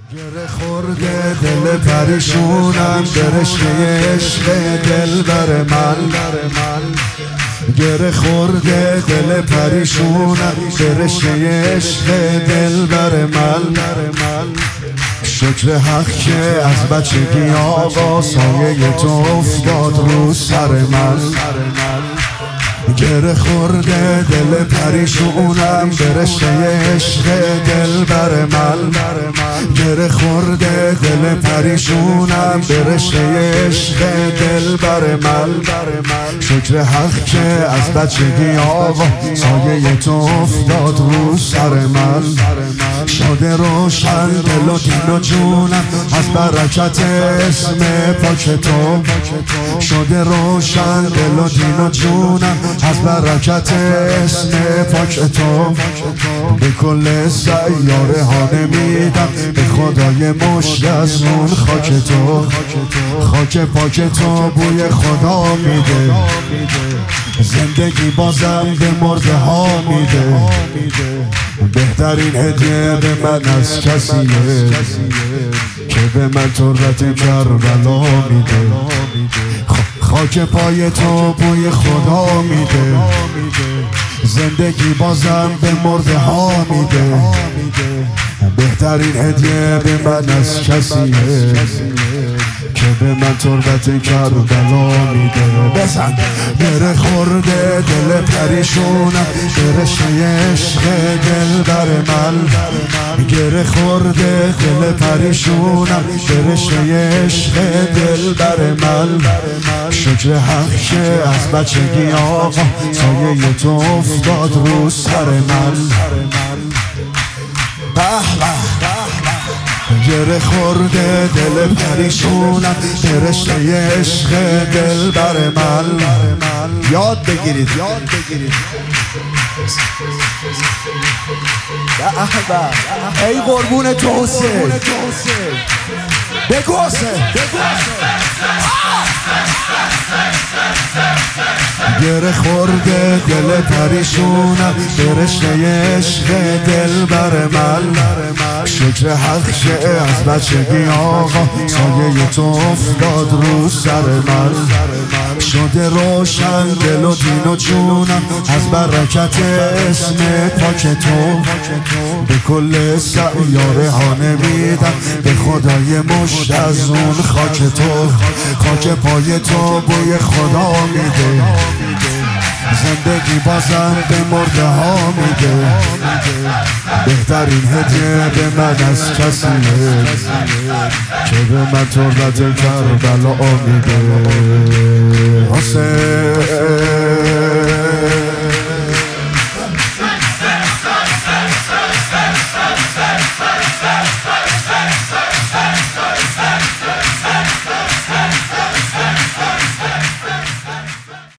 گره خورده دل پریشونم به رشته عشق دلبر من. گره خورده دل پریشونم به رشته عشق دلبر من. شکر حق که از بچگی آقا سایه تو افتاد رو سر من. گره خورده دل پریشونم به رشته عشق دلبر من. گره خورده دل پریشونم به رشته عشق دلبر من. شکر حق که از بچگی آقا سایه تو افتاد رو سر من. شده روشن دل و دین و جونم از برکت اسم پاک تو. شده روشن دل و دین و جونم از برکت اسم پاک تو. به کل سیاره ها نمیدم به خدای مشت از اون خاک تو. خاک پاک تو بوی خدا میده، زندگی بازم به مرده ها میده. بهترین هدیه به من از کسیه که به من تربت کربلا میده. خاک پای تو بوی خدا میده، زندگی بازم به مرده ها میده. بهترین هدیه به من از کسیه که به من تربت کربلا میده. بزن گره خورده دل پریشونم به رشته عشق دلبر من. گره خورده دل پریشونم به رشته عشق دلبر من. شکر حق که از بچگی آقا سایه تو افتاد رو سر من. گره خورده دل پریشونم به رشته عشق دلبر من. یاد بگیرید ای قربون تو حسین بگو حسین. گره خورده دل پریشونم به رشته عشق دلبر من. شکر حق که از بچگی آقا سایه تو افتاد رو سر من. شده روشن دل و دین و جونم از برکت اسم پاک تو. به کل سیاره ها نمیدم به خدای مشت از اون خاک تو. خاک پای تو بوی خدا میده، زندگی بازم به مرده ها میده. بهترین هدیه به من از کسیه که به من تربت کربلا میده. حسین